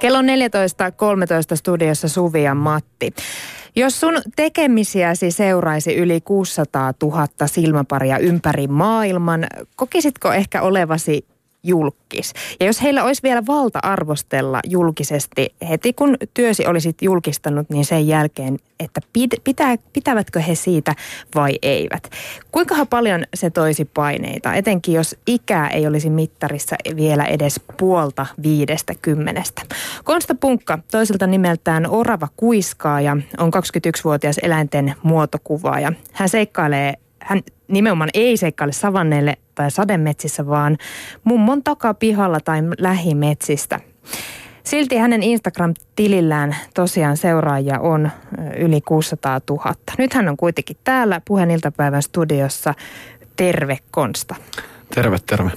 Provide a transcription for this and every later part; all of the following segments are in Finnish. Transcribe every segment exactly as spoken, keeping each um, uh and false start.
Kello on neljätoista kolmetoista studiossa Suvi ja Matti. Jos sun tekemisiäsi seuraisi yli kuusisataatuhatta silmäparia ympäri maailman, kokisitko ehkä olevasi julkis? Ja jos heillä olisi vielä valta arvostella julkisesti heti, kun työsi olisit julkistanut, niin sen jälkeen, että pitää, pitävätkö he siitä vai eivät? Kuinka paljon se toisi paineita, etenkin jos ikää ei olisi mittarissa vielä edes puolta viidestä kymmenestä? Konsta Punkka, toiselta nimeltään Orava Kuiskaaja, on kaksikymmentäyksivuotias eläinten muotokuvaaja. Hän seikkailee Hän nimenomaan ei seikkaile savanneille tai sademetsissä, vaan mummon takapihalla tai lähimetsistä. Silti hänen Instagram-tilillään tosiaan seuraajia on yli kuusisataatuhatta. Nyt hän on kuitenkin täällä Puheen iltapäivän studiossa. Terve, Konsta. Terve, terve.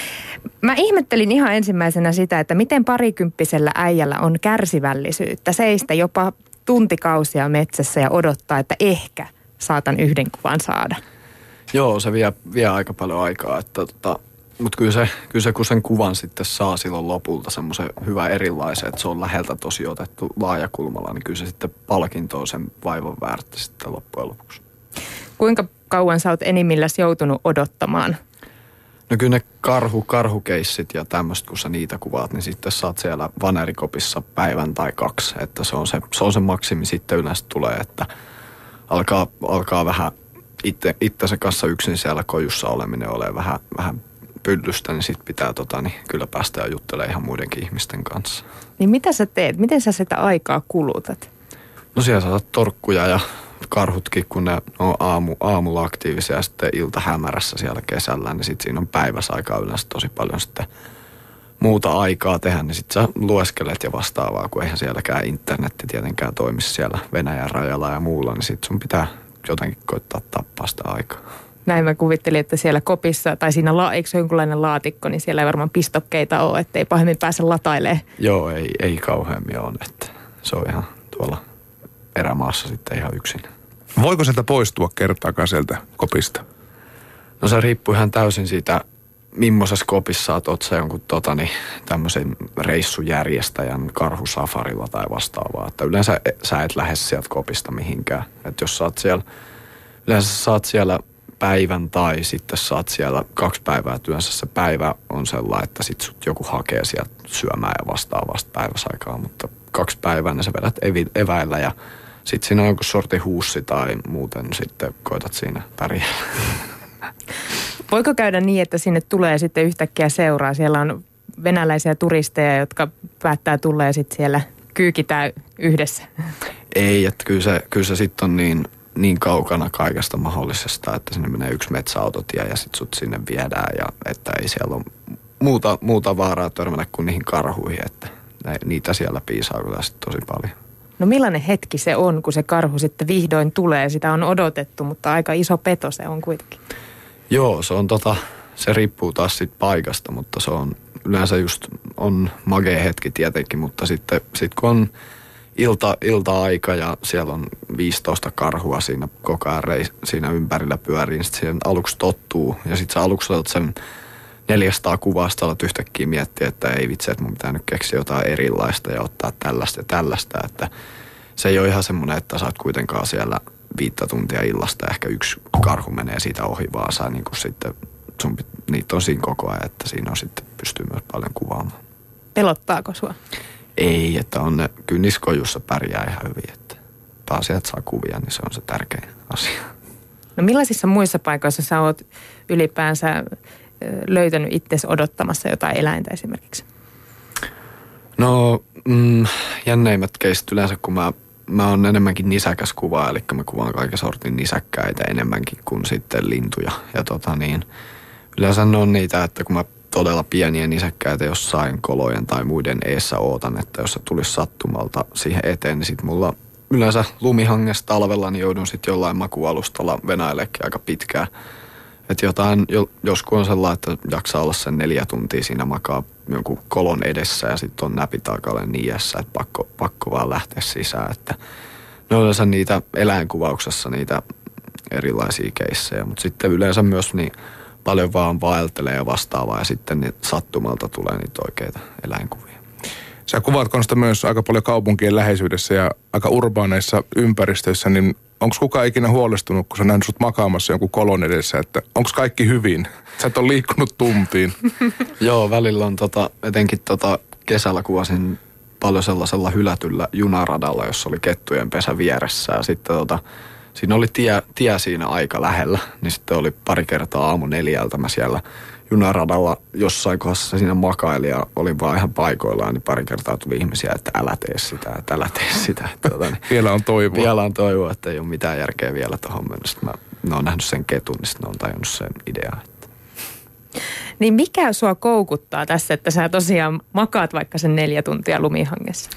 Mä ihmettelin ihan ensimmäisenä sitä, että miten parikymppisellä äijällä on kärsivällisyyttä seistä jopa tuntikausia metsässä ja odottaa, että ehkä saatan yhden kuvan saada. Joo, se vie, vie aika paljon aikaa, että tota, mutta kyllä se, kyllä se, kun sen kuvan sitten saa silloin lopulta semmoisen hyvä erilaisen, että se on läheltä tosi otettu laajakulmalla, niin kyllä se sitten palkinto on sen vaivan väärti sitten loppujen lopuksi. Kuinka kauan sä oot enimmilläs joutunut odottamaan? No kyllä ne karhu, karhukeissit ja tämmöistä, kun sä niitä kuvaat, niin sitten saat siellä vanerikopissa päivän tai kaksi, että se on se, se, on se maksimi sitten yleensä tulee, että alkaa, alkaa vähän itse, itsensä kanssa yksin siellä kojussa oleminen ole vähän, vähän pyllystä, niin sitten pitää tota, niin kyllä päästä ja juttelemaan ihan muidenkin ihmisten kanssa. Niin mitä sä teet? Miten sä sitä aikaa kulutat? No siellä saat torkkuja ja karhutkin, kun ne on aamu, aamulla aktiivisia ja sitten ilta hämärässä siellä kesällä, niin sitten siinä on päivässä aikaa yleensä tosi paljon sitten muuta aikaa tehdä, niin sitten sä lueskelet ja vastaavaa, kun eihän sielläkään internetti tietenkään toimisi siellä Venäjän rajalla ja muulla, niin sitten sun pitää jotenkin koittaa tappaa sitä aikaa. Näin mä kuvittelin, että siellä kopissa, tai siinä, la, eikö se jonkunlainen laatikko, niin siellä ei varmaan pistokkeita ole, ettei pahemmin pääse latailemaan. Joo, ei, ei kauheammin ole, että se on ihan tuolla erämaassa sitten ihan yksin. Voiko sieltä poistua kertaakaan sieltä kopista? No se riippuu ihan täysin siitä, millaisessa kopissa oot, oot sä jonkun tota, niin, tämmöisen reissujärjestäjän karhusafarilla tai vastaavaa. Että yleensä sä et lähde sieltä kopista mihinkään. Että jos sä oot siellä, yleensä saat siellä päivän tai sitten saat siellä kaksi päivää työnsä. Se päivä on sellainen, että sit sut joku hakee sieltä syömään ja vastaavasta päiväsaikaa. Mutta kaksi päivää ne sä vedät eväillä ja sitten siinä on joku sorti huussi tai muuten sitten koetat siinä pärjää. Voiko käydä niin, että sinne tulee sitten yhtäkkiä seuraa? Siellä on venäläisiä turisteja, jotka päättää tulla ja sitten siellä kyykitään yhdessä. Ei, että kyllä se, kyllä se sitten on niin, niin kaukana kaikesta mahdollisesta, että sinne menee yksi metsäautotie ja sitten sut sinne viedään. Ja että ei siellä ole muuta, muuta vaaraa törmätä kuin niihin karhuihin, että niitä siellä piisaa kyllä sitten tosi paljon. No millainen hetki se on, kun se karhu sitten vihdoin tulee? Sitä on odotettu, mutta aika iso peto se on kuitenkin. Joo, se on tota, se riippuu taas siitä paikasta, mutta se on yleensä just on magea hetki tietenkin, mutta sitten sit kun on ilta, ilta-aika ja siellä on viisitoista karhua siinä koko ajan reis, siinä ympärillä pyörii, niin sitten siihen aluksi tottuu ja sitten sä aluksi olet sen neljäsataa kuvaa, sitten alat yhtäkkiä miettiä, että ei vitsi, että mun pitää nyt keksiä jotain erilaista ja ottaa tällaista ja tällaista, että se ei ole ihan semmoinen, että sä oot kuitenkaan siellä viittä tuntia illasta, ehkä yksi karhu menee siitä ohi, vaan sä niin kuin sitten, sun, niitä on siinä koko ajan, että siinä on sitten, pystyy myös paljon kuvaamaan. Pelottaako sua? Ei, että on ne, kyllä niissä kojussa pärjää ihan hyvin, että taas sieltä saa kuvia, niin se on se tärkein asia. No millaisissa muissa paikoissa sä oot ylipäänsä löytänyt itsesi odottamassa jotain eläintä esimerkiksi? No, mm, jänneimmät keisit yleensä, kun mä Mä oon enemmänkin nisäkäs kuvaa, eli mä kuvaan kaiken sortin nisäkkäitä enemmänkin kuin sitten lintuja. Ja tota niin, yleensä ne on niitä, että kun mä todella pieniä nisäkkäitä jossain kolojen tai muiden eessä ootan, että jos se tulisi sattumalta siihen eteen, niin sit mulla yleensä lumihangessa talvella niin joudun sitten jollain makualustalla venäillekin aika pitkään. Että jotain, joskus on sellainen, että jaksaa olla sen neljä tuntia siinä makaa jonkun kolon edessä ja sitten on näpitakalle niiässä, että pakko, pakko vaan lähteä sisään. Että ne on yleensä niitä eläinkuvauksessa niitä erilaisia keissejä, mutta sitten yleensä myös niin paljon vaan vaeltelee ja vastaavaa ja sitten niin sattumalta tulee niitä oikeita eläinkuvia. Sä kuvaat Konsta myös aika paljon kaupunkien läheisyydessä ja aika urbaaneissa ympäristöissä, niin onko kukaan ikinä huolestunut, kun sä nähnyt sut makaamassa jonkun kolon edessä, että onko kaikki hyvin? Sä et ole liikkunut tuntiin. Joo, välillä on tota, etenkin tota kesällä kuvasin paljon sellaisella hylätyllä junaradalla, jossa oli kettujen pesä vieressä ja sitten tota, siinä oli tie, tie siinä aika lähellä, niin sitten oli pari kertaa aamu neljältä mä siellä junaradalla jossain kohdassa siinä makaili ja olin vaan ihan paikoillaan, niin pari kertaa tuli ihmisiä, että älä tee sitä, että älä tee sitä. Että, tota, niin, vielä on toivoa. Vielä on toivoa, että ei ole mitään järkeä vielä tuohon mennä. Sitten mä, ne on nähnyt sen ketun, niin sitten ne on tajunnut sen idean. Että. Niin mikä sua koukuttaa tässä, että sä tosiaan makaat vaikka sen neljä tuntia lumihangessa?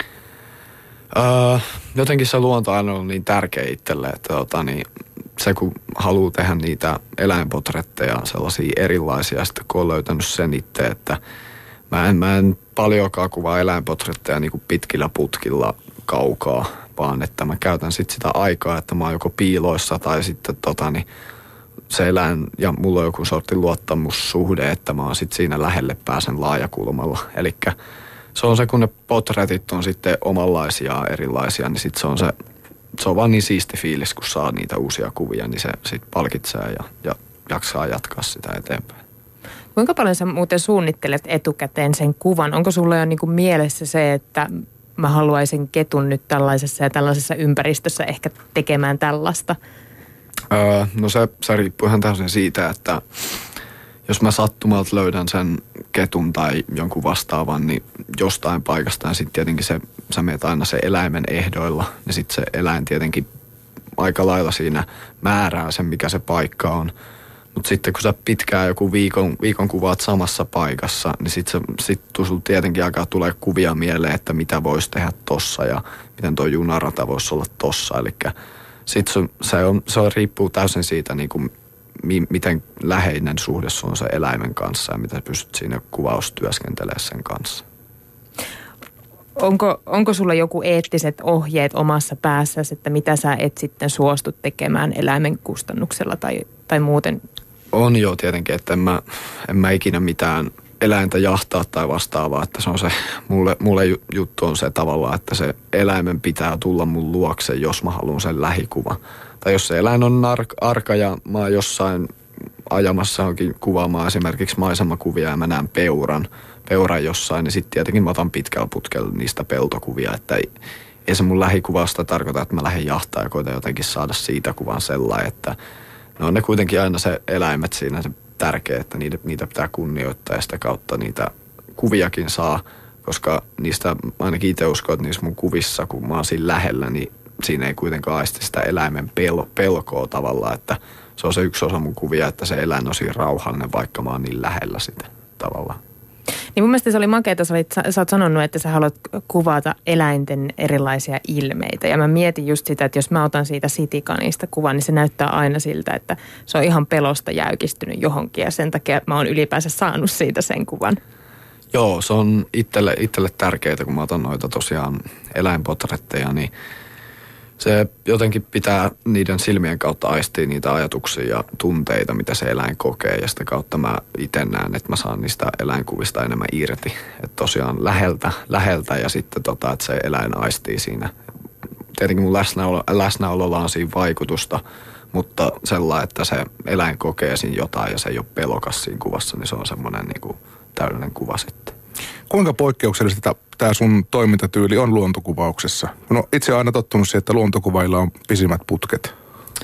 Öö, jotenkin se luonto aina on niin tärkeä itselle, että tota, niin, se kun haluaa tehdä niitä eläinportretteja sellaisia erilaisia, sitten kun on löytänyt sen itse, että mä en, mä en paljonkaan kuvaa eläinportretteja niin kuin pitkillä putkilla kaukaa, vaan että mä käytän sitten sitä aikaa, että mä oon joko piiloissa tai sitten tota, niin se eläin ja mulla on joku sortti luottamussuhde, että mä oon sitten siinä lähelle pääsen laajakulmalla. Elikkä se on se, kun ne portretit on sitten omanlaisia erilaisia, niin sitten se on se, se on vaan niin siisti fiilis, kun saa niitä uusia kuvia, niin se sitten palkitsee ja, ja jaksaa jatkaa sitä eteenpäin. Kuinka paljon sä muuten suunnittelet etukäteen sen kuvan? Onko sulla jo niinku mielessä se, että mä haluaisin ketun nyt tällaisessa ja tällaisessa ympäristössä ehkä tekemään tällaista? Öö, no se, se riippuu ihan täysin siitä, että jos mä sattumalta löydän sen ketun tai jonkun vastaavan, niin jostain paikasta, ja sitten tietenkin se, sä meet aina se eläimen ehdoilla, niin sitten se eläin tietenkin aika lailla siinä määrää sen, mikä se paikka on. Mutta sitten kun sä pitkään joku viikon, viikon kuvaat samassa paikassa, niin sitten sit sulla tietenkin alkaa tulee kuvia mieleen, että mitä voisi tehdä tossa ja miten tuo junarata voisi olla tossa. Eli sitten se, on, se on, riippuu täysin siitä, niin kuin, mi, miten läheinen suhde sun on se eläimen kanssa ja mitä pystyt siinä kuvaustyöskentelemään sen kanssa. Onko, onko sulla joku eettiset ohjeet omassa päässäsi, että mitä sä et sitten suostu tekemään eläimen kustannuksella tai, tai muuten? On jo tietenkin, että en mä, en mä ikinä mitään eläintä jahtaa tai vastaavaa, että se on se, mulle, mulle juttu on se tavallaan, että se eläimen pitää tulla mun luokse, jos mä haluan sen lähikuva. Tai jos se eläin on arka ja mä oon jossain ajamassa onkin kuvaamaan esimerkiksi maisemakuvia ja mä näen peuran, peuran jossain, niin sitten tietenkin mä otan pitkällä putkella niistä peltokuvia, että ei, ei se mun lähikuvasta tarkoita, että mä lähden jahtaa ja koitan jotenkin saada siitä kuvan sellainen, että ne on ne kuitenkin aina se eläimet siinä se tärkeä, että niitä, niitä pitää kunnioittaa ja sitä kautta niitä kuviakin saa, koska niistä ainakin itse uskon, että niissä mun kuvissa, kun mä oon siinä lähellä, niin siinä ei kuitenkaan aisti sitä eläimen pel- pelkoa tavallaan, että se on se yksi osa mun kuvia, että se eläin on siinä rauhallinen, vaikka mä oon niin lähellä sitä tavallaan. Niin mun mielestä se oli makeeta, sä, olit, sä oot sanonut, että sä haluat kuvata eläinten erilaisia ilmeitä. Ja mä mietin just sitä, että jos mä otan siitä sitikanista kuvan, niin se näyttää aina siltä, että se on ihan pelosta jäykistynyt johonkin. Ja sen takia mä oon ylipäänsä saanut siitä sen kuvan. Joo, se on itselle, itselle tärkeää, kun mä otan noita tosiaan eläinportretteja, niin se jotenkin pitää niiden silmien kautta aistia niitä ajatuksia ja tunteita, mitä se eläin kokee. Ja sitä kautta mä itse näen, että mä saan niistä eläinkuvista enemmän irti. Että tosiaan läheltä, läheltä ja sitten tota, että se eläin aistii siinä. Tietenkin mun läsnäolo, läsnäololla on siinä vaikutusta, mutta sellainen, että se eläin kokee siinä jotain ja se ei ole pelokas siinä kuvassa, niin se on semmoinen niin kuin täydellinen kuva sitten. Kuinka poikkeuksellista tämä sun toimintatyyli on luontokuvauksessa? No itse olen aina tottunut siihen, että luontokuvailla on pisimmät putket.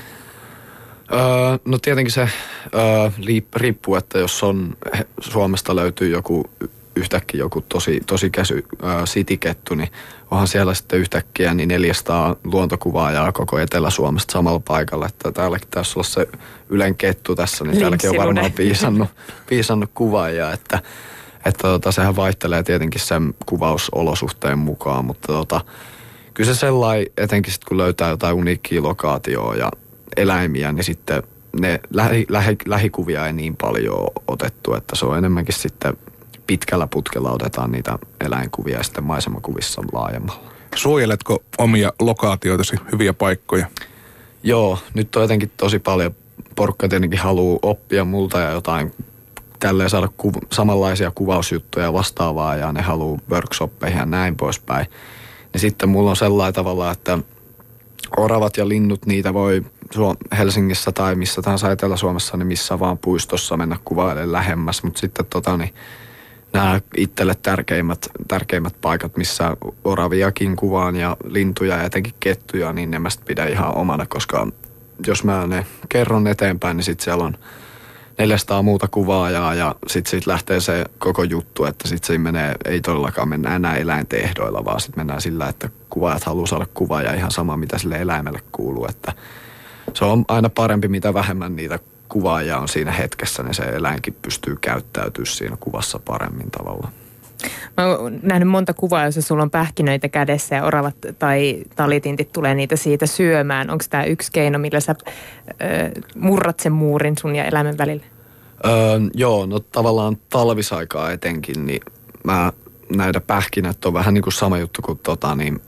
Öö, no tietenkin se öö, riippuu, että jos on Suomesta löytyy joku yhtäkkiä joku tosi, tosi käsy öö, sitikettu, niin onhan siellä sitten yhtäkkiä niin neljäsataa luontokuvaajaa koko Etelä-Suomesta samalla paikalla. Että täälläkin tässä olla se Ylen kettu tässä, niin täälläkin on varmaan piisannut, piisannut kuvaajaa, että Että tota, sehän vaihtelee tietenkin sen kuvausolosuhteen mukaan, mutta tota, kyllä se sellainen, etenkin sit kun löytää jotain uniikkia lokaatioa ja eläimiä, niin sitten ne lähi, lähi, lähikuvia ei niin paljon otettu, että se on enemmänkin sitten pitkällä putkella otetaan niitä eläinkuvia ja sitten maisemakuvissa laajemmalla. Suojeletko omia lokaatioitasi, hyviä paikkoja? Joo, nyt on jotenkin tosi paljon porukka tietenkin haluaa oppia multa ja jotain tälleen saada kuv- samanlaisia kuvausjuttuja ja vastaavaa ja ne haluaa workshoppeihin ja näin poispäin. Niin sitten mulla on sellainen tavalla, että oravat ja linnut, niitä voi Helsingissä tai missä tahansa Etelä-Suomessa, niin missä vaan puistossa mennä kuvailemaan lähemmäs. Mutta sitten tota, niin, nämä itselle tärkeimmät, tärkeimmät paikat, missä oraviakin kuvaan ja lintuja ja etenkin kettuja, niin ne mä sitten pidän ihan omana, koska jos mä ne kerron eteenpäin, niin sitten siellä on neljäsataa muuta kuvaajaa ja sitten siitä lähtee se koko juttu, että sitten se menee, ei todellakaan mennä enää eläinten ehdoilla, vaan sitten mennään sillä, että kuvaajat haluaa saada kuvaa ja ihan sama, mitä sille eläimelle kuuluu. Että se on aina parempi, mitä vähemmän niitä kuvaajia on siinä hetkessä, niin se eläinkin pystyy käyttäytymään siinä kuvassa paremmin tavallaan. Mä oon nähnyt monta kuvaa, jossa sulla on pähkinöitä kädessä ja oravat tai talitintit tulee niitä siitä syömään. Onko tämä yksi keino, millä sä ö, murrat sen muurin sun ja eläimen välillä? Öö, joo, no tavallaan talvisaikaa etenkin, niin mä näitä pähkinät on vähän niin kuin sama juttu kuin tota, niin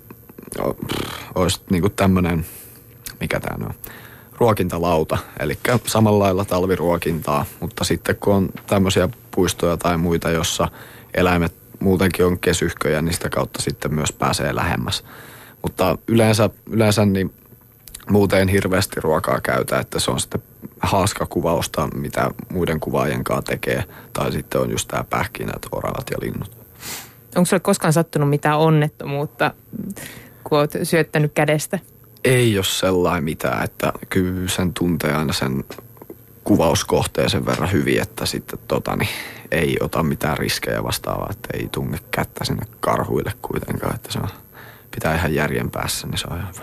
olisi niin kuin tämmöinen, mikä tämä on, ruokintalauta. Eli samalla lailla talviruokintaa, mutta sitten kun on tämmöisiä puistoja tai muita, jossa eläimet muutenkin on kesyhköjä, niin sitä kautta sitten myös pääsee lähemmäs. Mutta yleensä, yleensä niin muuten hirveästi ruokaa käytä, että se on sitten haaskakuvausta, mitä muiden kuvaajien kanssa tekee. Tai sitten on just tämä pähkinät, oravat ja linnut. Onko sulle koskaan sattunut mitään onnettomuutta, kun olet syöttänyt kädestä? Ei ole sellainen mitään, että kyllä sen tuntee aina sen kuvauskohteen sen verran hyvin, että sitten tota, niin ei ota mitään riskejä vastaavaa, että ei tunge kättä sinne karhuille kuitenkaan, että se on, pitää ihan järjen päässä, niin se on ihan hyvä.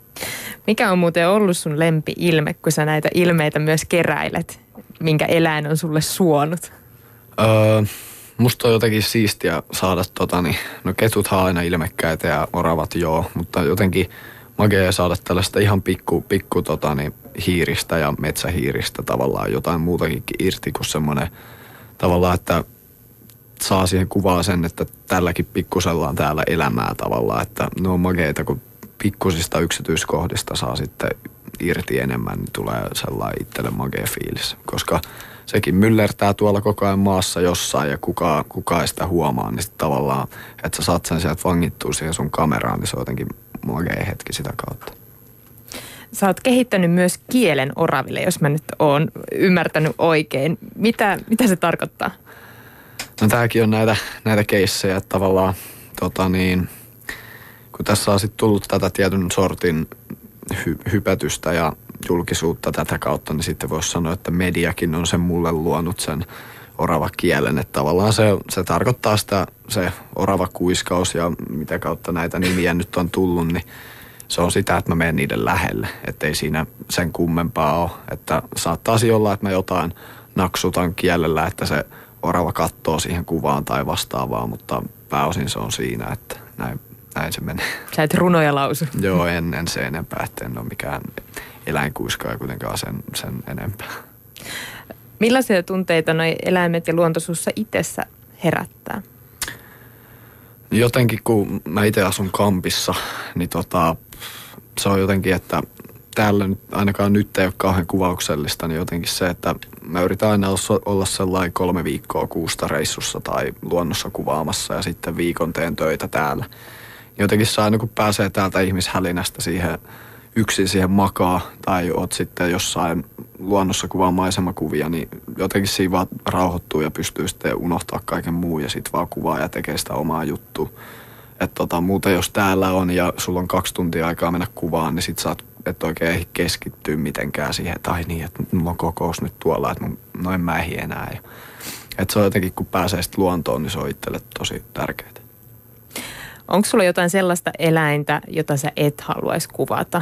Mikä on muuten ollut sun lempi-ilme, kun sä näitä ilmeitä myös keräilet? Minkä eläin on sulle suonut? Öö, musta on jotenkin siistiä saada, tota, niin, no ketuthan aina ilmekkäitä ja oravat joo, mutta jotenkin makea saada tällaista ihan pikku, pikku tota, niin, hiiristä ja metsähiiristä tavallaan jotain muutakin irti kuin semmoinen tavallaan, että saa siihen kuvaa sen, että tälläkin pikkusella on täällä elämää tavallaan, että ne on makeita, kun pikkusista yksityiskohdista saa sitten irti enemmän, niin tulee sellainen itselle makea fiilis, koska sekin myllertää tuolla koko ajan maassa jossain ja kukaan kuka ei sitä huomaa, niin sitten tavallaan, että sä saat sen sieltä vangittua siihen sun kameraan, niin se on jotenkin makea hetki sitä kautta. Sä oot kehittänyt myös kielen oraville, jos mä nyt oon ymmärtänyt oikein. Mitä, mitä se tarkoittaa? No tääkin on näitä, näitä keissejä, että tavallaan tota niin, kun tässä on sitten tullut tätä tietyn sortin hy- hypätystä ja julkisuutta tätä kautta, niin sitten voisi sanoa, että mediakin on sen mulle luonut sen orava kielen. Että tavallaan se, se tarkoittaa sitä, se orava kuiskaus ja mitä kautta näitä nimiä nyt on tullut, niin se on sitä, että mä menen niiden lähelle. Että ei siinä sen kummempaa ole. Että saattaisi olla, että mä jotain naksutan kielellä, että se orava katsoo siihen kuvaan tai vastaavaa, mutta pääosin se on siinä, että näin, näin se menee. Sä et runoja lausu. Joo, en, en se enempää, että en ole mikään eläinkuiskaaja kuitenkaan sen, sen enempää. Millaisia tunteita noi eläimet ja luonto sussa itsessä herättää? Jotenkin kun mä itse asun kampissa, niin tota, se on jotenkin, että täällä nyt, ainakaan nyt ei ole kauhean kuvauksellista, niin jotenkin se, että mä yritän aina olla sellainen kolme viikkoa kuusta reissussa tai luonnossa kuvaamassa ja sitten viikon teen töitä täällä. Jotenkin se aina kun pääsee täältä ihmishälinästä siihen yksin siihen makaa tai oot sitten jossain luonnossa kuvaa maisemakuvia, niin jotenkin siinä vaan rauhoittuu ja pystyy sitten unohtaa kaiken muu ja sitten vaan kuvaa ja tekee sitä omaa juttua. Että tota, muuten jos täällä on ja sulla on kaksi tuntia aikaa mennä kuvaan, niin sit saat et oikein ehdi keskittyä mitenkään siihen, että ai niin, että mulla on kokous nyt tuolla, että no en mä ehdi enää. Että se on jotenkin, kun pääsee sitten luontoon, niin se on itselle tosi tärkeää. Onko sulla jotain sellaista eläintä, jota sä et haluaisi kuvata?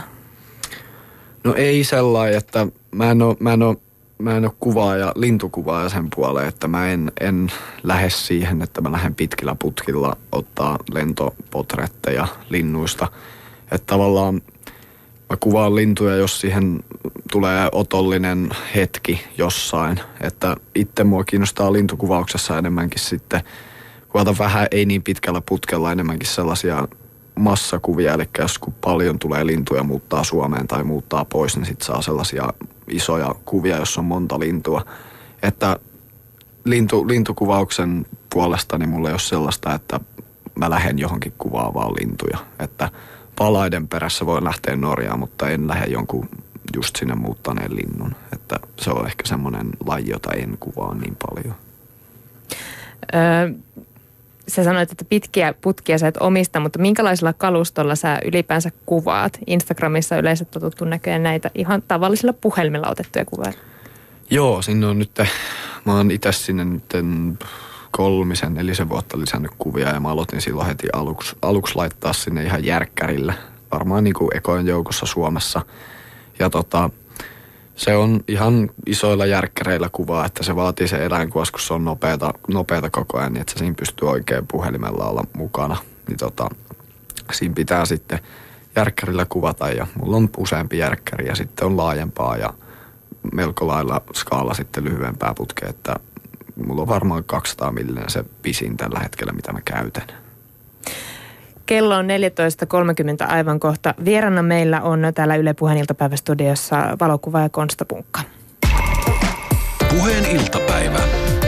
No ei sellainen, että mä en ole, mä en ole, mä en ole kuvaaja, lintukuvaaja sen puoleen, että mä en, en lähde siihen, että mä lähden pitkillä putkilla ottaa lentopotretteja linnuista. Että tavallaan mä kuvaan lintuja, jos siihen tulee otollinen hetki jossain. Että itse mua kiinnostaa lintukuvauksessa enemmänkin sitten kuvata vähän ei niin pitkällä putkella enemmänkin sellaisia massakuvia, eli jos kun paljon tulee lintuja muuttaa Suomeen tai muuttaa pois, niin sitten saa sellaisia isoja kuvia, jossa on monta lintua. Että lintu, lintukuvauksen puolesta niin mulla ei ole sellaista, että mä lähden johonkin kuvaavaan lintuja. Että palaiden perässä voi lähteä Norjaan, mutta en lähde jonkun just sinne muuttaneen linnun. Että se on ehkä semmoinen laji, jota en kuvaa niin paljon. Öö, sä sanoit, että pitkiä putkia sä et omista, mutta minkälaisella kalustolla sä ylipäänsä kuvaat? Instagramissa yleensä totuttu näköjään näitä ihan tavallisilla puhelimella otettuja kuvia. Joo, sinne on nyt, mä oon itse sinne nyt kolmisen, nelisen vuotta lisännyt kuvia ja mä aloitin silloin heti aluksi, aluksi laittaa sinne ihan järkkärillä. Varmaan niin kuin ekojen joukossa Suomessa. Ja tota, se on ihan isoilla järkkäreillä kuvaa, että se vaatii se eläinkuvas, kun se on nopeata, nopeata koko ajan, niin että se siinä pystyy oikein puhelimella olla mukana. Niin tota, siinä pitää sitten järkkärillä kuvata ja mulla on useampi järkkäri ja sitten on laajempaa ja melko lailla skaala sitten lyhyempää putkea, että mulla on varmaan kaksisataa millinen se pisin tällä hetkellä, mitä mä käytän. Kello on neljätoista kolmekymmentä aivan kohta. Vierana meillä on täällä Yle Puheen iltapäivästudiossa valokuvaaja Konsta Punkka. Puheen iltapäivä.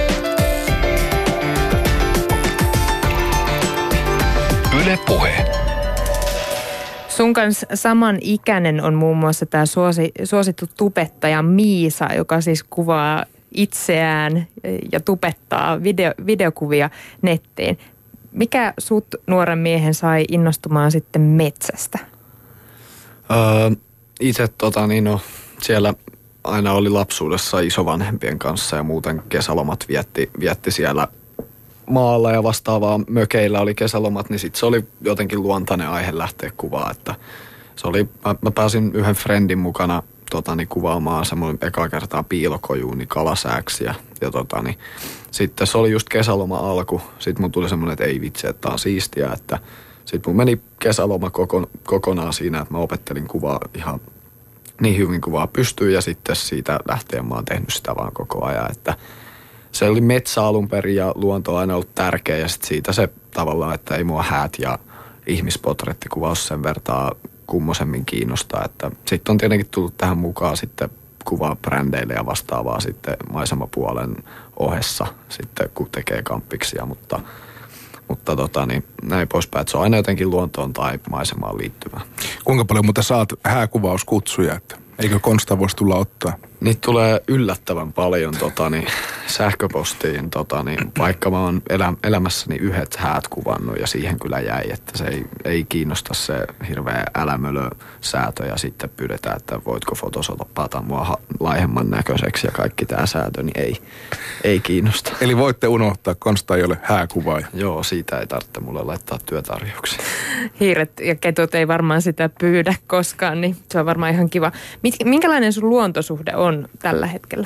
Yle Puhe. Sun kanssa saman ikäinen on muun muassa tämä suosi, suosittu tubettaja Miisa, joka siis kuvaa itseään ja tupettaa video, videokuvia nettiin. Mikä sut nuoren miehen sai innostumaan sitten metsästä? Öö, itse tota, niin no, siellä aina oli lapsuudessa isovanhempien kanssa ja muuten kesälomat vietti, vietti siellä maalla ja vastaavaa mökeillä oli kesälomat, niin sitten se oli jotenkin luontainen aihe lähteä kuvaa, että se oli, mä, mä pääsin yhden friendin mukana tota, niin kuvaamaan semmoinen eka kertaa piilokojuun, niin kalasääksi ja, ja tota, niin, sitten se oli just kesäloma alku, sitten mun tuli semmoinen, että ei vitsi, että tää on siistiä, että sitten mun meni kesäloma koko, kokonaan siinä, että mä opettelin kuvaa ihan niin hyvin kuvaa pystyy ja sitten siitä lähtien mä oon tehnyt sitä vaan koko ajan, että se oli metsä alun perin ja luonto on aina ollut tärkeä ja sitten siitä se tavallaan, että ei mua häät ja ihmisportrettikuvaus sen vertaa kummosemmin kiinnostaa, että sitten on tietenkin tullut tähän mukaan sitten kuvaa brändeille ja vastaavaa sitten maisemapuolen ohessa sitten kun tekee kamppiksia, mutta, mutta tota niin, näin poispäin, että se on aina jotenkin luontoon tai maisemaan liittyvää. Kuinka paljon muuten saat hääkuvauskutsuja, että eikö Konsta voisi tulla ottaa? Niitä tulee yllättävän paljon tota, niin, sähköpostiin, tota, niin, vaikka mä oon elä, elämässäni yhdet häät kuvannut ja siihen kyllä jäi, että se ei, ei kiinnosta se hirveä älämölösäätö ja sitten pyydetään, että voitko fotosopata mua laihemman näköiseksi ja kaikki tää säätö, niin ei, ei kiinnosta. Eli voitte unohtaa, Konsta ei ole hääkuvaaja. Joo, siitä ei tarvitse mulle laittaa työtarjouksia. Hiiret ja ketut ei varmaan sitä pyydä koskaan, niin se on varmaan ihan kiva. Minkälainen sun luontosuhde on tällä hetkellä?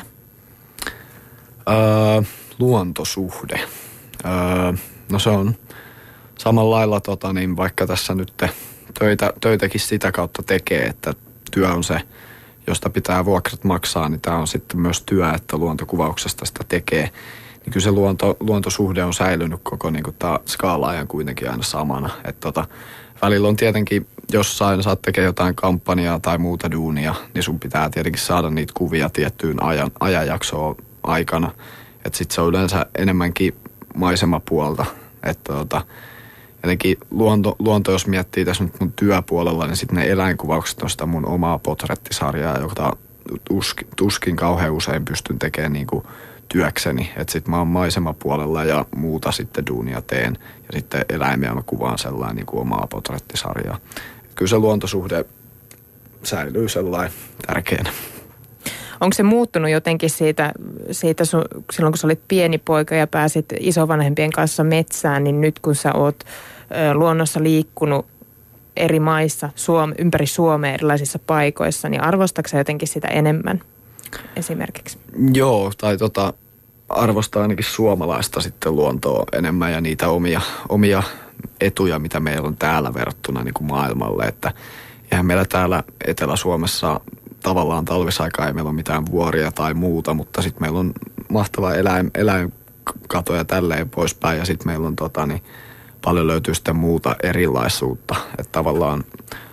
Öö, luontosuhde. Öö, no se on samalla lailla, tota, niin vaikka tässä nyt töitä, töitäkin sitä kautta tekee, että työ on se, josta pitää vuokrat maksaa, niin tämä on sitten myös työ, että luontokuvauksesta sitä tekee. Niin kyllä se luonto, luontosuhde on säilynyt koko niin kuin tämä skaala-ajan kuitenkin aina samana. Että tota, välillä on tietenkin, jossain saat tekemään jotain kampanjaa tai muuta duunia, niin sun pitää tietenkin saada niitä kuvia tiettyyn ajan, ajanjaksoon aikana. Että sitten se on yleensä enemmänkin maisemapuolta. Että tota, jotenkin luonto, luonto, jos miettii tässä nyt mun työpuolella, niin sitten ne eläinkuvaukset on sitä mun omaa portrettisarjaa, jota tuskin, tuskin kauhean usein pystyn tekemään niin kuin työkseni. Että sitten mä oon maisemapuolella ja muuta sitten duunia teen. Ja sitten eläimiä mä kuvaan sellainen niin kuin omaa portrettisarjaa. Et kyllä se luontosuhde säilyy sellainen tärkeänä. Onko se muuttunut jotenkin siitä, siitä sun, silloin kun sä olit pieni poika ja pääsit isovanhempien kanssa metsään, niin nyt kun sä oot ö, luonnossa liikkunut eri maissa, Suom, ympäri Suomea erilaisissa paikoissa, niin arvostatko sä jotenkin sitä enemmän esimerkiksi? Joo, tai tota, arvostaa ainakin suomalaista sitten luontoa enemmän ja niitä omia, omia etuja, mitä meillä on täällä verrattuna niin kuin maailmalle, että eihän meillä täällä Etelä-Suomessa tavallaan talvisaikaa ei meillä ole mitään vuoria tai muuta, mutta sitten meillä on mahtava eläin, eläinkato ja tälleen poispäin ja sitten meillä on tota, niin paljon löytyy sitten muuta erilaisuutta, että tavallaan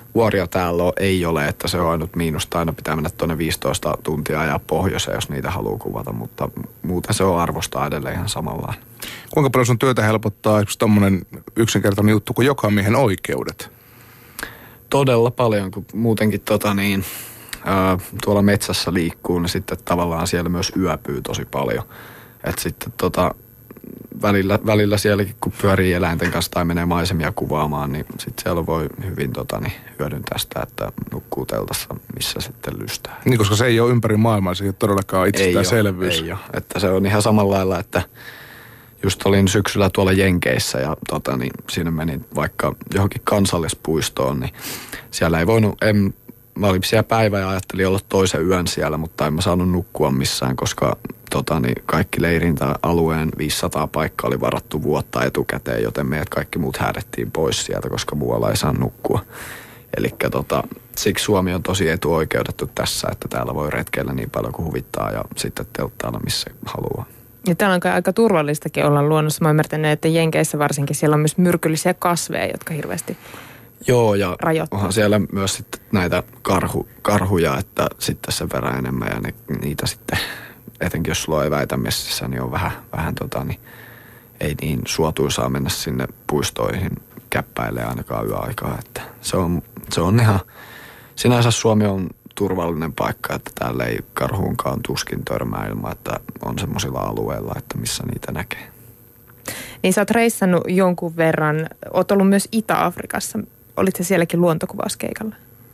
vuoria täällä on, ei ole, että se on ainut miinusta. Aina pitää mennä tuonne viisitoista tuntia ja pohjoiseen, jos niitä haluaa kuvata, mutta muuten se on arvostaa edelleen ihan samalla. Kuinka paljon sun työtä helpottaa esimerkiksi tommonen yksinkertainen juttu kuin jokamiehen oikeudet? Todella paljon, kun muutenkin tota niin, ää, tuolla metsässä liikkuu, niin sitten tavallaan siellä myös yöpyy tosi paljon. Että sitten tota, välillä, välillä sielläkin, kun pyörii eläinten kanssa tai menee maisemia kuvaamaan, niin sitten siellä voi hyvin tota, niin, hyödyntää sitä, että nukkuu teltassa, missä sitten lystää. Niin, koska se ei ole ympäri maailmaa, se ei ole todellakaan itsestäänselvyys. Ei ole, että se on ihan samalla lailla, että just olin syksyllä tuolla Jenkeissä ja tota, niin siinä menin vaikka johonkin kansallispuistoon, niin siellä ei voinut, en, mä olin siellä päivä ja ajattelin olla toisen yön siellä, mutta en mä saanut nukkua missään, koska tota, niin kaikki leirintäalueen viisisataa paikkaa oli varattu vuotta etukäteen, joten meidät kaikki muut häädettiin pois sieltä, koska muualla ei saa nukkua. Eli tota, siksi Suomi on tosi etuoikeutettu tässä, että täällä voi retkeillä niin paljon kuin huvittaa ja sitten telttailla missä haluaa. Ja täällä on aika turvallistakin olla luonnossa. Mä oon ymmärtänyt, että Jenkeissä varsinkin siellä on myös myrkyllisiä kasveja, jotka hirveästi Joo, ja rajoittaa. onhan siellä myös sitten näitä karhu, karhuja, että sitten sen verran enemmän ja ne, niitä sitten, etenkin jos sulla on eväitä messissä, niin on vähän, vähän tota, niin ei niin suotuisaa mennä sinne puistoihin käppäilemään ainakaan yöaikaa, että se on, se on ihan, sinänsä Suomi on turvallinen paikka, että täällä ei karhuunkaan tuskin törmää ilman, että on semmoisilla alueilla, että missä niitä näkee. Niin sä oot reissannut jonkun verran, oot ollut myös Itä-Afrikassa. Olit sä sielläkin luontokuvauskeikalla?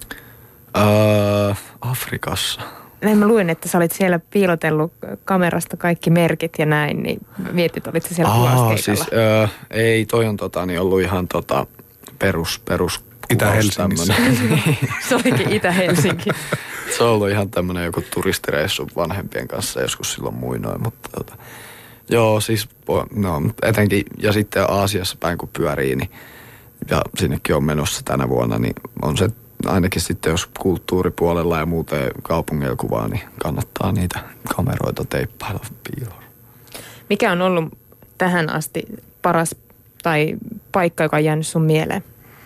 Öö, Afrikassa. Näin mä luin, että sä olit siellä piilotellut kamerasta kaikki merkit ja näin, niin mietit, olit sä siellä Aa, kuvauskeikalla? Siis, öö, ei, toi on tota, niin ollut ihan tota, perus, perus Itä-Helsingissä. Se olikin Itä-Helsinki. Se on ollut ihan tämmönen joku turistireissu vanhempien kanssa joskus silloin muinoin, mutta tota, joo siis no, etenkin ja sitten Aasiassa päin kun pyörii niin, ja sinnekin on menossa tänä vuonna, niin on se ainakin sitten jos kulttuuripuolella ja muuten kaupungeilla kuvaa, niin kannattaa niitä kameroita teippailla piiloon. Mikä on ollut tähän asti paras tai paikka, joka on jäänyt sun mieleen?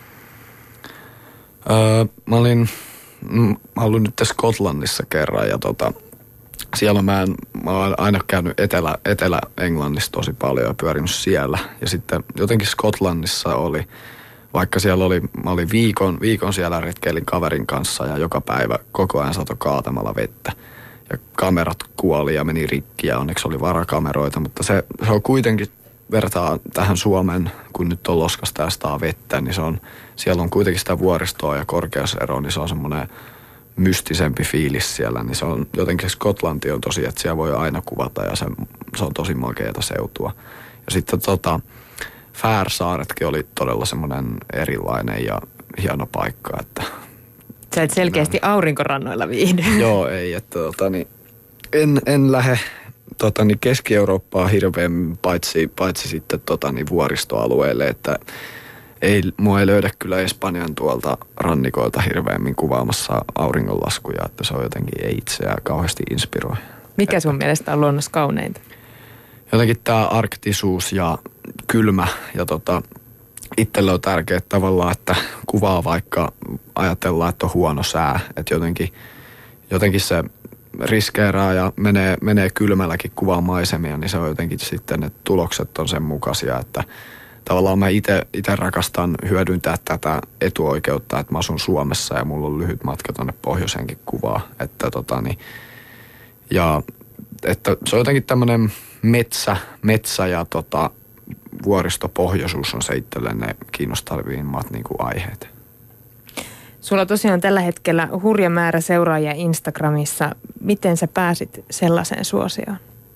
Öö, mä olin, mä olin nyt Skotlannissa kerran ja tota, siellä mä, en, mä oon aina käynyt Etelä, Etelä-Englannissa tosi paljon ja pyörinyt siellä. Ja sitten jotenkin Skotlannissa oli, vaikka siellä oli, mä olin viikon, viikon siellä retkeilin kaverin kanssa ja joka päivä koko ajan satoi kaatamalla vettä. Ja kamerat kuoli ja meni rikki ja onneksi oli varakameroita, mutta se, se on kuitenkin vertaa tähän Suomen, kun nyt on loskasta ja staa vettä, niin se on, siellä on kuitenkin sitä vuoristoa ja korkeuseroa, niin se on semmoinen mystisempi fiilis siellä, niin se on jotenkin Skotlanti on tosi, että siellä voi aina kuvata ja se, se on tosi makeata seutua. Ja sitten tota, Färsaaretkin oli todella semmoinen erilainen ja hieno paikka, että sä et selkeästi näin aurinkorannoilla viihdy. Joo, ei, että tota, niin, en, en lähde tota, niin Keski-Eurooppaa hirveän paitsi, paitsi sitten tota, niin vuoristoalueelle, että ei, mua ei löydä kyllä Espanjan tuolta rannikoilta hirveämmin kuvaamassa auringonlaskuja, että se on jotenkin ei itseään kauheasti inspiroi. Mikä sun mielestä on luonnossa kauneinta? Jotenkin tämä arktisuus ja kylmä ja tota, itselle on tärkeää tavallaan, että kuvaa vaikka ajatellaan, että on huono sää, että jotenkin, jotenkin se riskeeraa ja menee, menee kylmälläkin kuvaa maisemia, niin se on jotenkin sitten, että tulokset on sen mukaisia, että tavallaan mä itse rakastan hyödyntää tätä etuoikeutta, että mä asun Suomessa ja mulla on lyhyt matka tonne pohjoiseenkin kuvaa, että tota niin, ja että se on jotenkin tämmöinen metsä, metsä ja tota, vuoristopohjoisuus on se itselleen ne kiinnostavimmat niin kuin aiheet. Sulla tosiaan tällä hetkellä hurja määrä seuraajia Instagramissa. Miten sä pääsit sellaiseen suosioon?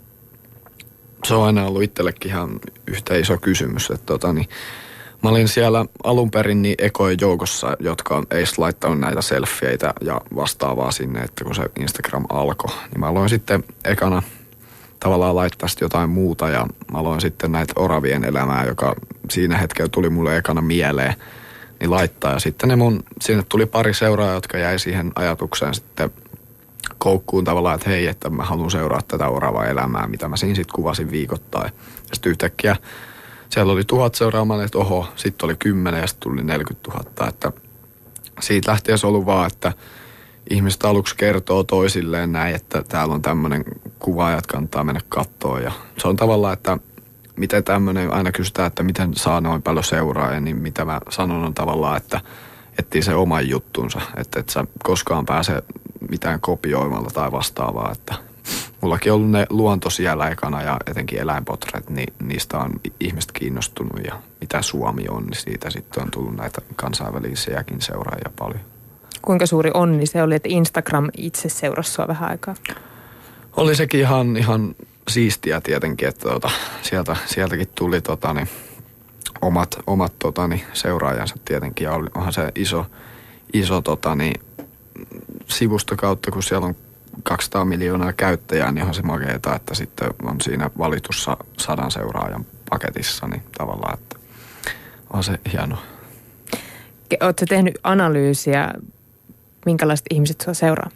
Se on aina ollut itsellekin ihan yhtä iso kysymys. Että tota, niin, mä olin siellä alun perin niin ekojen joukossa, jotka ei laittanut näitä selfieitä ja vastaavaa sinne, että kun se Instagram alkoi. Niin mä aloin sitten ekana tavallaan laittaa sitten jotain muuta ja mä aloin sitten näitä oravien elämää, joka siinä hetkellä tuli mulle ekana mieleen, niin laittaa. Ja sitten ne mun, sinne tuli pari seuraajaa, jotka jäi siihen ajatukseen sitten koukkuun tavallaan, että hei, että mä haluan seuraa tätä oravaa elämää, mitä mä siinä sitten kuvasin viikoittain. Ja sitten yhtäkkiä siellä oli tuhat seuraamaan, että oho, sitten oli kymmenen ja sitten tuli neljäkymmentätuhatta, että siitä lähtiessä ollut vaan, että ihmiset aluksi kertoo toisilleen näin, että täällä on tämmöinen kuvaajat, kannattaa mennä kattoon. Ja se on tavallaan, että miten tämmöinen, aina kysytään, että miten saa noin paljon seuraajia, niin mitä mä sanon on tavallaan, että etsii se oman juttunsa. Että et sä koskaan pääse mitään kopioimalla tai vastaavaa, että mullakin on ollut ne luonto siellä ekana ja etenkin eläinpotret, niin niistä on ihmiset kiinnostunut ja mitä Suomi on, niin siitä sitten on tullut näitä kansainvälisiäkin seuraajia paljon. Kuinka suuri onni se oli, että Instagram itse seurasi sua vähän aikaa? Oli sekin ihan, ihan siistiä tietenkin, että tuota, sieltä, sieltäkin tuli tota, niin, omat, omat tota, niin, seuraajansa tietenkin. Ja onhan se iso, iso tota, niin, sivusto kautta, kun siellä on kaksisataa miljoonaa käyttäjää, niin onhan se makeeta, että sitten on siinä valitussa sadan seuraajan paketissa, niin tavallaan, että on se hienoa. Oletko tehnyt analyysiä, minkälaiset ihmiset sua seuraa?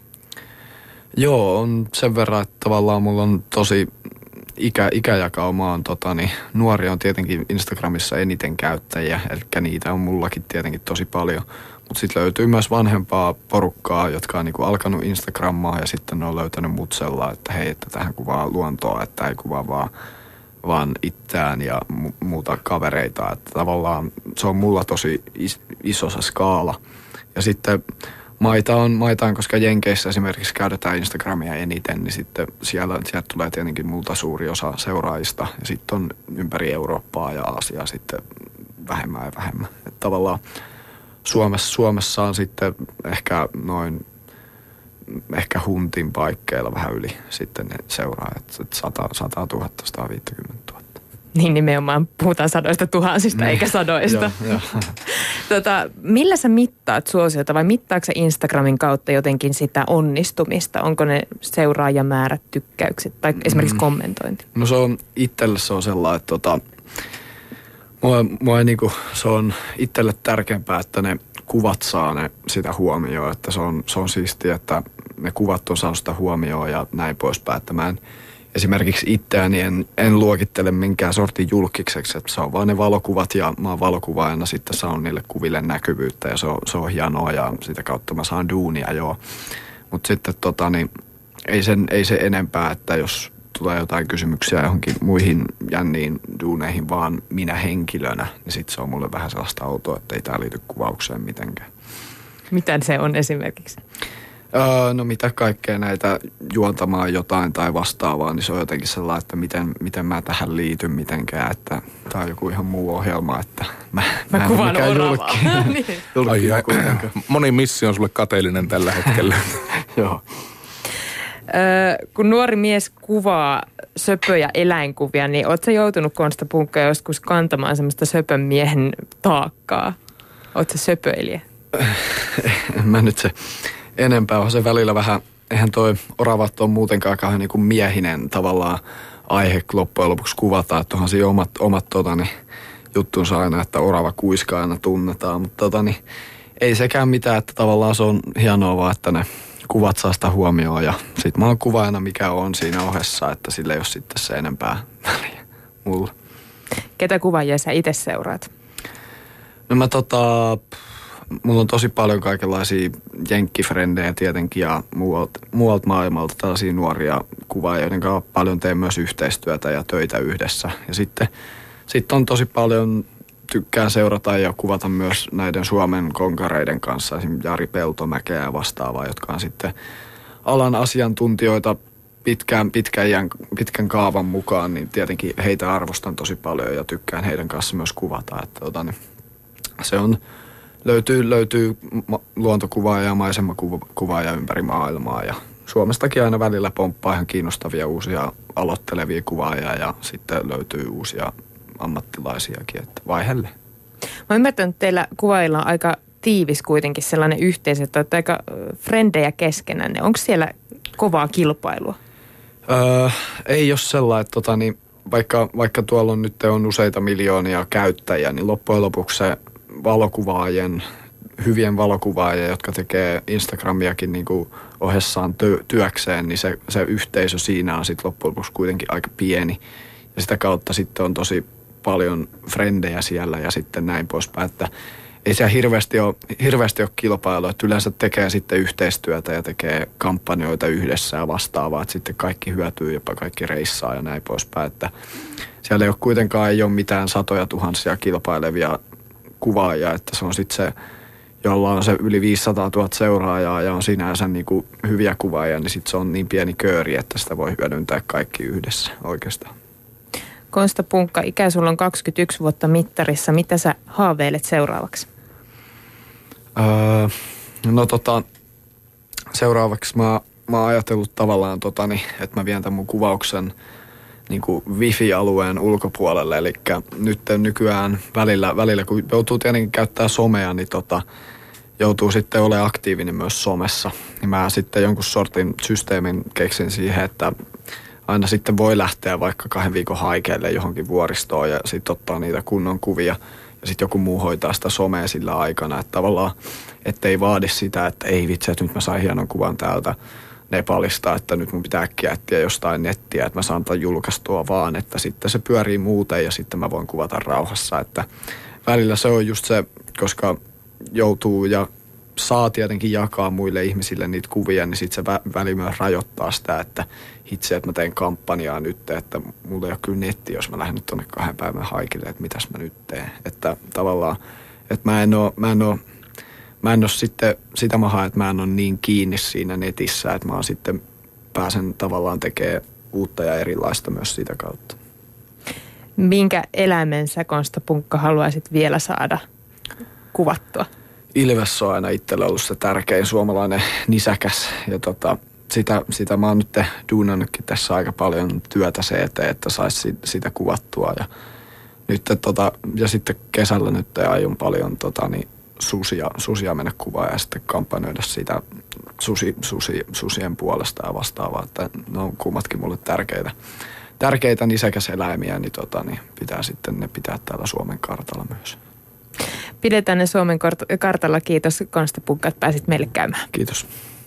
Joo, on sen verran, että tavallaan mulla on tosi ikä, ikäjakauma on tota, niin, nuoria on tietenkin Instagramissa eniten käyttäjiä, eli niitä on mullakin tietenkin tosi paljon. Mutta sitten löytyy myös vanhempaa porukkaa, jotka on niinku alkanut Instagrammaa ja sitten ne on löytänyt mutsella, että hei, että tähän kuvaa luontoa, että ei kuvaa vaan, vaan itseään ja mu- muuta kavereita. Että tavallaan se on mulla tosi is- iso se skaala. Ja sitten maita on, maita on, koska Jenkeissä esimerkiksi käytetään Instagramia eniten, niin sitten siellä, sieltä tulee tietenkin multa suuri osa seuraajista. Ja sitten on ympäri Eurooppaa ja Aasiaa sitten vähemmän ja vähemmän. Että tavallaan Suomessa, Suomessa on sitten ehkä noin, ehkä huntin paikkeilla vähän yli sitten ne seuraajat, sata, sata tuhatta, sata viisikymmentä tuhatta. Niin nimenomaan, puhutaan sadoista tuhansista niin. Eikä sadoista. Joo, jo. tota, millä sä mittaat suosiota vai mittaatko sä Instagramin kautta jotenkin sitä onnistumista? Onko ne seuraajamäärät, tykkäykset tai esimerkiksi mm. kommentointi? No se on itselle se on sellainen, että tota, Mua, mua niinku, se on itselle tärkeämpää, että ne kuvat saa ne sitä huomioon, että se on, se on siistiä, että ne kuvat on saanut sitä huomioon ja näin poispäin, että mä en esimerkiksi itseäni en, en luokittele minkään sortin julkikseksi, että se on vaan ne valokuvat ja mä oon valokuvaajana sitten saan niille kuville näkyvyyttä ja se on, se on hienoa ja sitä kautta mä saan duunia joo, mutta sitten tota niin, ei, sen, ei se enempää, että jos tulee jotain kysymyksiä johonkin muihin jänniin duuneihin vaan minä henkilönä, niin sitten se on mulle vähän sellaista outoa, että ei tää liity kuvaukseen mitenkään. Mitä se on esimerkiksi? Öö, no mitä kaikkea näitä juontamaan jotain tai vastaavaa, niin se on jotenkin sellainen, että miten, miten mä tähän liityn mitenkään, että tää on joku ihan muu ohjelma, että mä, mä, mä en kuvaan mikään oravaa. julkki. julkki ai, ai, moni missi on sulle kateellinen tällä hetkellä. Joo. Öö, kun nuori mies kuvaa söpöjä eläinkuvia, niin ootko sä joutunut Konsta Punkka joskus kantamaan semmoista söpön miehen taakkaa? Ootko sä söpöilijä? En mä nyt se enempää on se välillä vähän, eihän toi oravat ole muutenkaan kauhean niin kuin miehinen tavallaan aihe loppujen lopuksi kuvata, että onhan siinä omat, omat totani, juttunsa aina, että orava kuiska aina tunnetaan, mutta totani, ei sekään mitään, että tavallaan se on hienoa vaan, että ne kuvat saa sitä huomioon ja sit mä oon kuvaajana mikä on siinä ohessa, että sillä ei ole sitten se enempää väliä mulla. Ketä kuvaajia sä itse seuraat? No mä tota, mulla on tosi paljon kaikenlaisia jenkkifrendejä tietenkin ja muualta, muualta maailmalta tällaisia nuoria kuvaajia, joiden kanssa paljon teen myös yhteistyötä ja töitä yhdessä. Ja sitten sit on tosi paljon, tykkään seurata ja kuvata myös näiden Suomen konkareiden kanssa, esimerkiksi Jari Peltomäkeä ja vastaavaa, jotka on sitten alan asiantuntijoita pitkään, pitkän, iän, pitkän kaavan mukaan, niin tietenkin heitä arvostan tosi paljon ja tykkään heidän kanssa myös kuvata. Että, tota, niin, se on, löytyy, löytyy luontokuvaaja ja maisemakuvaaja ympäri maailmaa ja Suomestakin aina välillä pomppaa ihan kiinnostavia uusia aloittelevia kuvaajia ja sitten löytyy uusia ammattilaisiakin, että vaihelle. Mä ymmärtän, että teillä kuvaajilla on aika tiivis kuitenkin sellainen yhteisö, että olette aika frendejä keskenänne. Onko siellä kovaa kilpailua? Öö, ei ole sellainen, että tota, niin, vaikka, vaikka tuolla on nyt on useita miljoonia käyttäjiä, niin loppujen lopuksi se valokuvaajien, hyvien valokuvaajien, jotka tekee Instagramiakin niin kuin ohessaan työ, työkseen, niin se, se yhteisö siinä on sitten loppujen lopuksi kuitenkin aika pieni. Ja sitä kautta sitten on tosi paljon frendejä siellä ja sitten näin poispäin, että ei siellä hirveästi ole, hirveästi ole kilpailua, että yleensä tekee sitten yhteistyötä ja tekee kampanjoita yhdessä ja vastaavaa, että sitten kaikki hyötyy, jopa kaikki reissaa ja näin poispäin, että siellä ei ole kuitenkaan ei ole mitään satoja tuhansia kilpailevia kuvaajia, että se on sitten se, jolla on se yli viisisataa tuhatta seuraajaa ja on sinänsä niin kuin hyviä kuvaajia, niin sitten se on niin pieni kööri, että sitä voi hyödyntää kaikki yhdessä oikeastaan. Konsta Punkka, ikä sulla on kaksikymmentäyksi vuotta mittarissa. Mitä sä haaveilet seuraavaksi? Öö, no tota, seuraavaksi mä, mä oon ajatellut tavallaan, totani, että mä vien tämän mun kuvauksen niin kuin wifi-alueen ulkopuolelle. Eli nyt nykyään välillä, välillä, kun joutuu tietenkin käyttää somea, niin tota, joutuu sitten olemaan aktiivinen myös somessa. Niin mä sitten jonkun sortin systeemin keksin siihen, että aina sitten voi lähteä vaikka kahden viikon haikeelle johonkin vuoristoon ja sitten ottaa niitä kunnon kuvia. Ja sitten joku muu hoitaa sitä somea sillä aikana. Että tavallaan, ettei vaadi sitä, että ei vitsi, että nyt mä sain hienon kuvan täältä Nepalista, että nyt mun pitää äkkiä etsiä jostain nettiä, että mä saan tämän julkaistua vaan, että sitten se pyörii muuten ja sitten mä voin kuvata rauhassa. Että välillä se on just se, koska joutuu ja saa tietenkin jakaa muille ihmisille niitä kuvia, niin sitten se vä- väli myös rajoittaa sitä, että itse, että mä teen kampanjaa nyt, että mulla ei ole kyllä netti, jos mä lähden nyt tuonne kahden päivän haikille, että mitäs mä nyt teen. Että tavallaan, että mä en oo, mä en oo, mä en oo sitten sitä mahaa, että mä en ole niin kiinni siinä netissä, että mä oon sitten pääsen tavallaan tekemään uutta ja erilaista myös sitä kautta. Minkä eläimen sä, Konsta Punkka, haluaisit vielä saada kuvattua? Ilves on aina itsellä ollut se tärkein suomalainen nisäkäs ja tota, sitä, sitä mä oon nyt duunannutkin tässä aika paljon työtä se eteen, että saisi sitä kuvattua ja nyt tota, ja sitten kesällä nyt aion paljon tota, niin susia, susia mennä kuvaan ja sitten kampanjoida sitä susi, susi, susien puolesta ja vastaavaa, että ne on kummatkin mulle tärkeitä. Tärkeitä nisäkäseläimiä, niin, tota, niin pitää sitten ne pitää täällä Suomen kartalla myös. Pidetään ne Suomen kartalla. Kiitos, Konsta Punkka, että pääsit meille käymään. Kiitos.